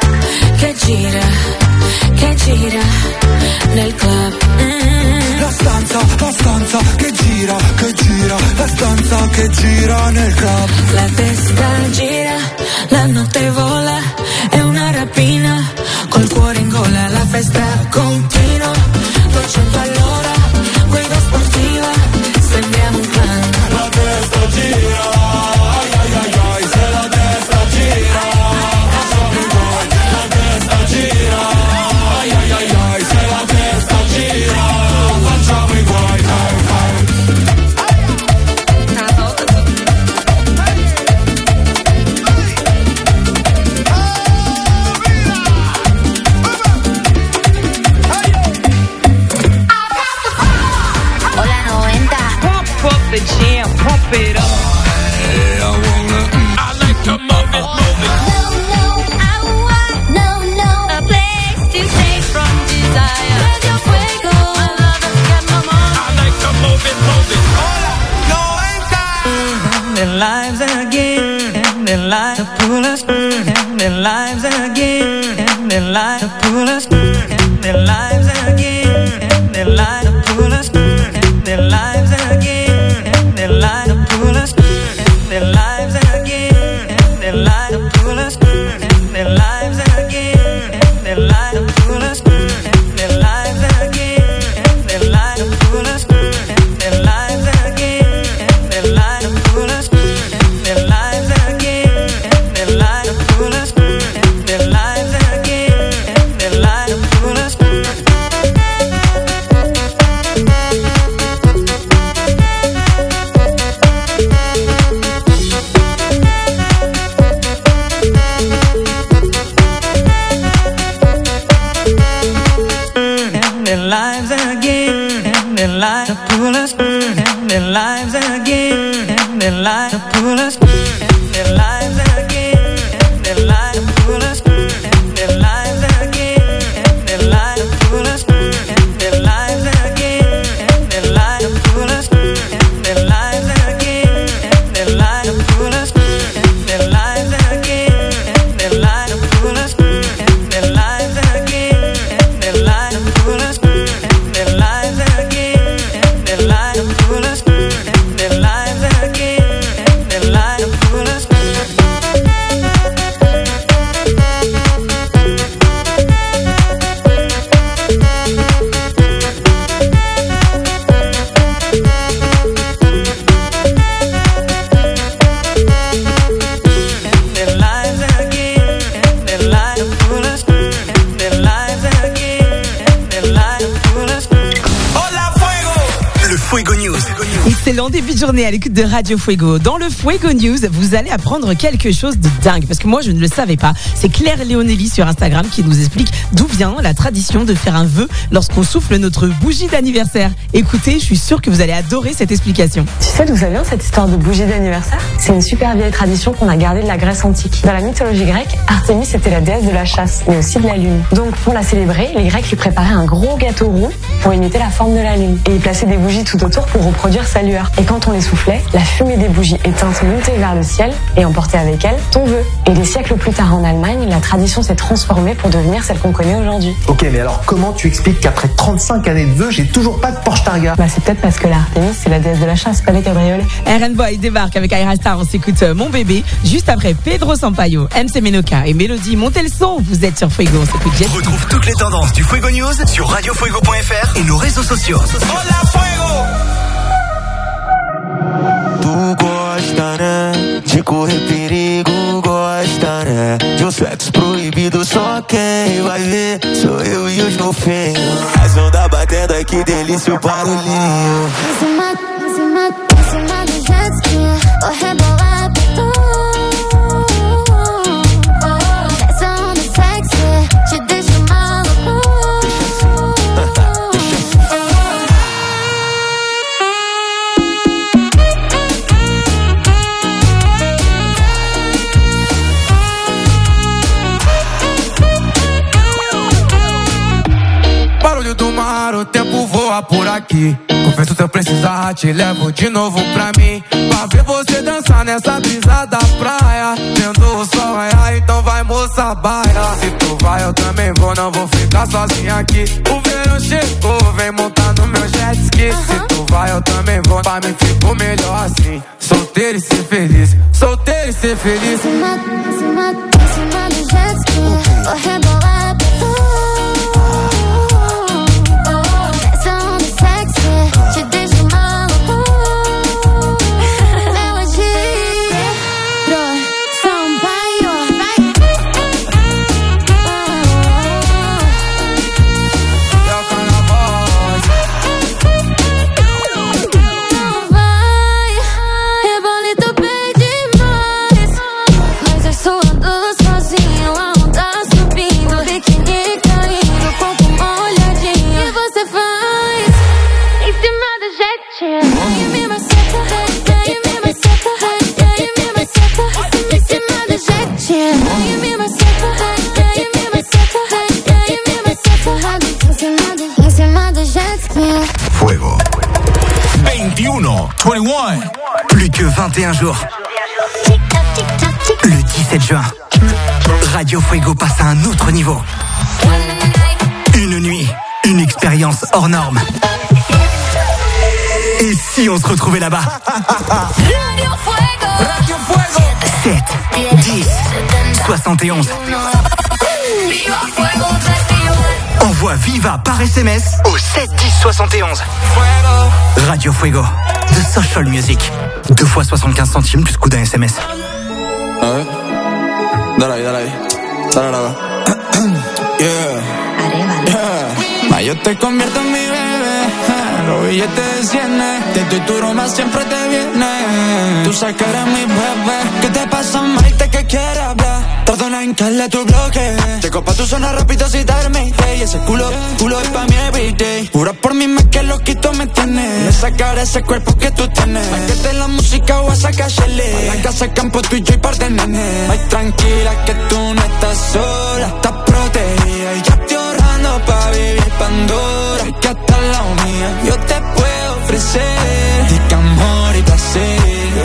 che gira, che gira nel club. Mm. La stanza, la stanza che gira, che gira, la stanza che gira nel club. La testa gira, la notte vola, è una rapina, col cuore in gola, la festa continua, duecento all'ora, guida sportiva, sembriamo un clan. La testa gira, ai ai ai ai, se la testa gira, facciamo i guai. La testa gira, ai ai ai ai, se la testa gira, facciamo i guai. Ai, ai. again, and they lie to pull us, and their lives again, and they lie to pull us, and their lives again, and they lie to pull us, and their lives again, and they lie to pull us, and their lives again, and they lie to pull us, and their lives again, and they lie to pull us, and their lives again, and they lie to pull us, and their lives again, and they lie to pull us, and their lives again, and they lie to pull us. And their lives again, and they lie to pull us, and their lives again, and they lie to pull us, and their lives again, and they lie to pull us, and their lives again, and they lie to pull us, and their lives again, and they lie to pull us, and their lives again, and they lie to pull us, and their lives again, and they lie to pull us, and their lives again, and they lie to pull us, and their lives again, and they lie to pull us, and their lives again, and they lie to pull us. Excellent début de journée à l'écoute de Radio Fuego. Dans le Fuego News, vous allez apprendre quelque chose de dingue, parce que moi je ne le savais pas. C'est Claire Léonelli sur Instagram qui nous explique d'où vient la tradition de faire un vœu lorsqu'on souffle notre bougie d'anniversaire. Écoutez, je suis sûre que vous allez adorer cette explication. Tu sais d'où ça vient cette histoire de bougie d'anniversaire? C'est une super vieille tradition qu'on a gardée de la Grèce antique. Dans la mythologie grecque, Artémis était la déesse de la chasse, mais aussi de la lune. Donc pour la célébrer, les Grecs lui préparaient un gros gâteau rond pour imiter la forme de la lune. Et ils plaçaient des bougies tout autour pour reproduire sa lueur. Et quand on les soufflait, la fumée des bougies éteintes montait vers le ciel et emportait avec elle ton vœu. Et des siècles plus tard en Allemagne, la tradition s'est transformée pour devenir celle qu'on connaît aujourd'hui. Ok, mais alors comment tu expliques qu'après trente-cinq années de vœux, j'ai toujours pas de Porsche Targa? Bah c'est peut-être parce que la Artémis, c'est la déesse de la chasse, pas des cabriolets. R and Boy débarque avec Aira Star, on s'écoute Mon Bébé. Juste après Pedro Sampaio, M C Menoka et Mélodie, montez le son, vous êtes sur Fuego, on s'écoute Jet. Retrouve toutes les tendances du Fuego News sur radio fuego point f r et nos réseaux sociaux. Hola Fuego! Tu gosta, né? De correr perigo, gosta, né? De um sexo proibido, só quem vai ver sou eu e os golfinhos. As ondas batendo, ai que delícia o barulhinho. Em cima, em cima, em cima do jet ski, vou rebolar pra tu. Essa onda sexy te deixa maluco. Barulho do mar, o tempo voa por aqui. Confesso se eu precisar, te levo de novo pra mim. Pra ver você dançar nessa brisa da praia. Vendo o sol raiar, então vai moça baila. Se tu vai eu também vou, não vou ficar sozinha aqui. O verão chegou, vem montar no meu jet ski. Se tu vai eu também vou, pra mim ficou melhor assim. Solteiro e ser feliz, solteiro e ser feliz. Em cima, em cima, em cima do jet ski, vou rebolar pra tu. Te deixo maluco. Melodia, Sampaio, vai. É o carnaval. Não vai, rebolito bem demais. Mas eu suando sozinho, a onda subindo, biquíni caindo, corpo molhadinho. E você faz em cima do jet. E me maceta, e me maceta, e me maceta. Em cima do jet. E me maceta, e me maceta, e me maceta. Em cima do, em cima do jet. Fuego. vingt et un, vingt et un. Plus que vingt et un jours. Le dix-sept juin. Radio Fuego passe à un autre niveau. Une nuit, une expérience hors norme. Et si on se retrouvait là-bas? sept, dix, soixante et onze. Envoie Viva par S M S au sept dix soixante et onze. Radio Fuego, The Social Music. Deux fois soixante-quinze centimes plus coût d'un S M S. A ver. Dale ahí, dale ahí. Dale, dale. Yeah. Yeah. Ma, yo te convierto en mi bebé. Los billetes de cien. De tu tu broma siempre te viene. Tú sabes que eres mi bebé. ¿Qué te pasa, Maite, que quieres hablar? Perdona, hincarle tu bloque. Llego pa' tu zona rápido sin darme. Hey, ese culo, culo es pa' mi everyday. Jura por mí más que loquito me tienes. Me sacar ese cuerpo que tú tienes. Pa' que te la música o a sacar chele. A la casa campo tú y yo y par de nenes. Ay, tranquila que tú no estás sola. Estás protegida y ya estoy ahorrando pa' vivir Pandora. Y que hasta la mía yo te puedo ofrecer. De que amor y placer.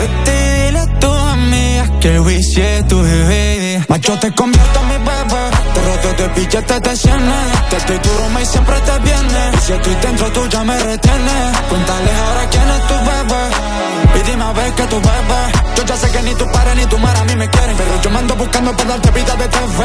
Dile a tus amigas que el wish es tu bebé. Macho, te convierto en mi bebé. Te roto de billetes de cien. Te estoy tu Roma y siempre te viene. Y si estoy dentro tú ya me retienes. Cuéntale ahora quién es tu bebé. Y dime a ver que tu bebé. Yo ya sé que ni tu padre ni tu madre a mí me quieren. Pero yo me ando buscando para darte vida de T V.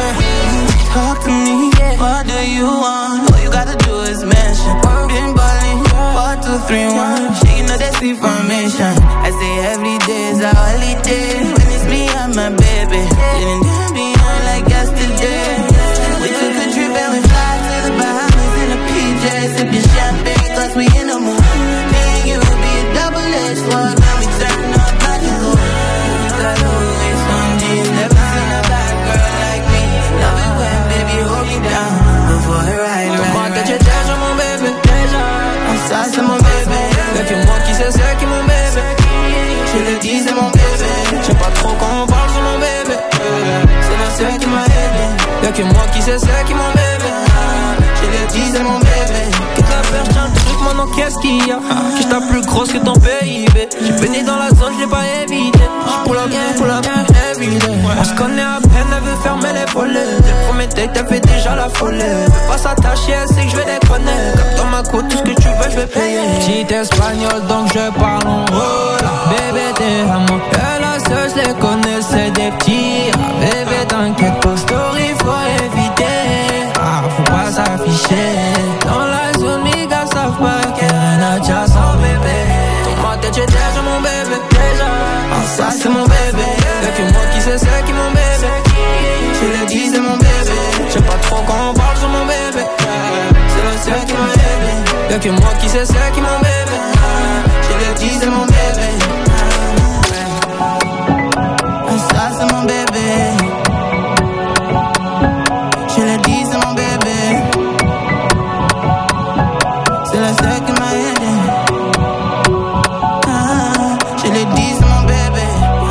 Talk to me, what do you want? All you gotta do is mention. Been ballin', four, two, three, one. She know that's the formation. I say every day is a holiday. When it's me and my baby, living down beyond like yesterday. We took a trip and we fly to the Bahamas in a P J, sipping champagne 'cause we in the mood. Me and you will be a double-edged sword when we turn up like a gold. We got always on G's, never seen a bad girl like me. Love it when baby hold me down before I ride, ride, Comment ride. t'es déjà mon bébé, déjà. Ça c'est mon bébé. Y'a que moi qui sais c'est qui mon bébé. Je le dis c'est mon bébé. Je sais pas trop quand on parle sur mon bébé. C'est la seule qui m'a aidé. Y'a que moi qui sais c'est qui mon bébé. Je le dis c'est mon bébé. Quitte à faire un truc maintenant qu'est-ce qu'il y a. Que je tape plus grosse que ton P I B. J'ai baigné dans la zone, je l'ai pas évité. J'pull up, pull up, everyday. On se connaît à peine, elle veut fermer les volets. Les premiers dates, elle fait déjà la folie. Elle veut pas s'attacher, elle sait que je vais déconner. Comme dans ma côte, tout ce que tu veux, je vais payer. Petit espagnol, donc je parle en rola. Bébé, t'es à moi. Et la seule, je les connais, c'est des petits. Bébé, t'inquiète, pas story, faut éviter. Ah, faut pas s'afficher. Dans la zone, mes gars savent pas qu'il y a rien à dire sans bébé. Dans ma tête, j'ai déjà mon bébé, déjà. Ah, ça, c'est mon bébé. Y'a que moi qui sais, c'est qui mon bébé. Je le dis c'est mon bébé. Je sais pas trop quand on parle sur mon bébé. C'est la seule qui m'a aidé. Y'a que moi qui sais, c'est qui mon bébé. Je le dis c'est mon bébé. Ça c'est mon bébé. Je le dis c'est mon bébé. C'est la seule qui m'a aidé. Ah, je le dis c'est mon bébé.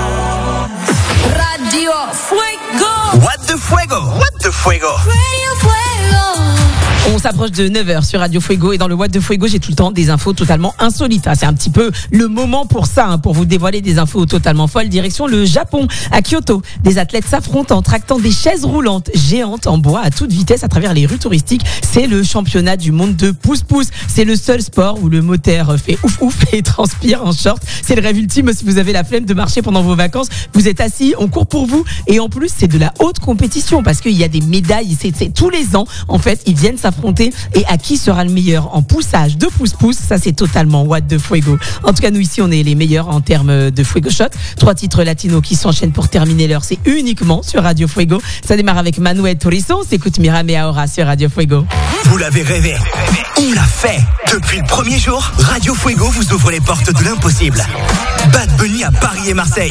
Radio Fuego. What the Fuego? What the Fuego? Radio Fuego. On s'approche de neuf heures sur Radio Fuego et dans le What de Fuego, j'ai tout le temps des infos totalement insolites. Ah, c'est un petit peu le moment pour ça, hein, pour vous dévoiler des infos totalement folles. Direction le Japon, à Kyoto. Des athlètes s'affrontent en tractant des chaises roulantes géantes en bois à toute vitesse à travers les rues touristiques. C'est le championnat du monde de pouce-pouce. C'est le seul sport où le moteur fait ouf ouf et transpire en short. C'est le rêve ultime si vous avez la flemme de marcher pendant vos vacances. Vous êtes assis, on court pour vous et en plus c'est de la haute compétition parce qu'il y a des médailles. C'est, c'est tous les ans en fait ils viennent s'affronter. Et à qui sera le meilleur en poussage de pouce-pouce? Ça, c'est totalement What de Fuego. En tout cas, nous, ici, on est les meilleurs en termes de Fuego Shot. Trois titres latinos qui s'enchaînent pour terminer l'heure. C'est uniquement sur Radio Fuego. Ça démarre avec Manuel Turizo. On s'écoute Miram et Aora sur Radio Fuego. Vous l'avez rêvé. On l'a fait. Depuis le premier jour, Radio Fuego vous ouvre les portes de l'impossible. Bad Bunny à Paris et Marseille.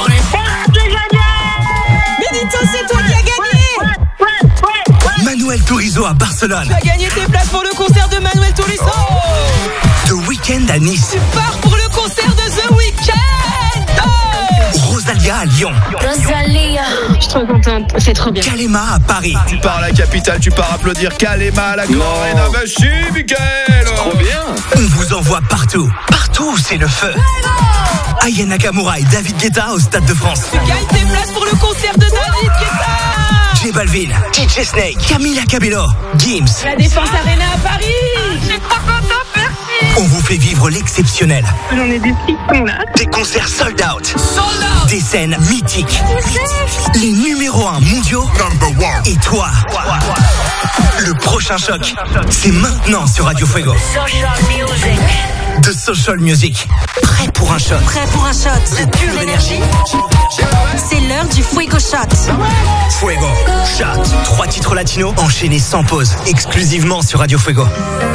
Benito, c'est toi qui as gagné. Manuel Turizo à Barcelone. Tu as gagné tes places pour le concert de Manuel Turizo. The Weeknd à Nice. Tu pars pour le concert de The Weeknd. Oh. Rosalia à Lyon. Rosalia, je suis trop contente, c'est trop bien. Kalema à Paris. Tu pars à la capitale, tu pars applaudir Kalema à la grande arena. Vachi, Mickaël. Trop bien. On vous envoie partout. Partout où c'est le feu. Aya Nakamura et David Guetta au Stade de France. Tu gagnes tes places pour le concert de David Guetta. J Balvin, D J Snake, Camila Cabello, Gims. La Défense Arena à Paris. Je suis trop contente, merci. On vous fait vivre l'exceptionnel. J'en ai des frissons là. Des concerts sold out. Sold out. Des scènes mythiques. Les numéros un mondiaux. Number one. Et toi. Le prochain choc, c'est maintenant sur Radio Fuego. The Social Music. Prêt pour un shot. Prêt pour un shot. De pure énergie. C'est l'heure du Fuego Shot. Fuego Shot. Trois titres latinos enchaînés sans pause. Exclusivement sur Radio Fuego.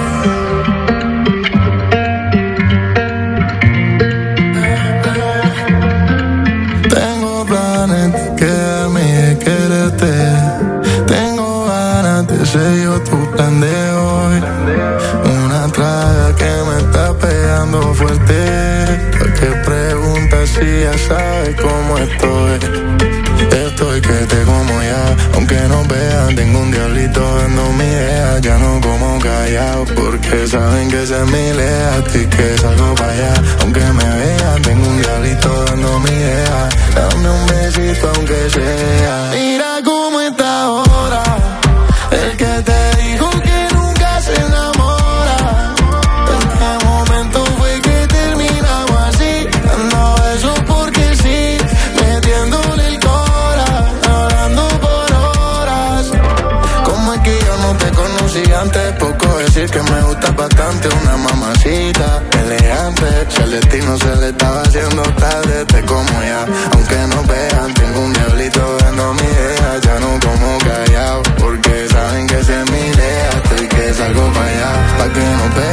Tengo planes de quedarme y de quererte. Tengo ganas de ser yo tu plan de hoy. Una traga que me está pegando fuerte. ¿Por qué preguntas si ya sabes cómo estoy? Estoy que te como ya, aunque no vean, tengo un diablito dando mi idea. Ya no como callado, porque saben que esa es mi lea. Y que salgo para allá, aunque me vean, tengo un diablito dando mi idea. Dame un besito aunque sea. Mira cómo está ahora, el que te dijo que nunca se enamora. ¿En qué momento fue que terminamos así? Dando besos porque sí, metiéndole el cora, hablando por horas. ¿Cómo es que yo no te conocí antes? Poco decir que me gusta bastante, una mamacita elegante. Si al destino se le estaba haciendo tarde, te como ya, aunque no vean, tengo un diablito dando mi idea. Ya no como callado, porque saben que esa es mi idea. Estoy que salgo para allá, pa' que no vean.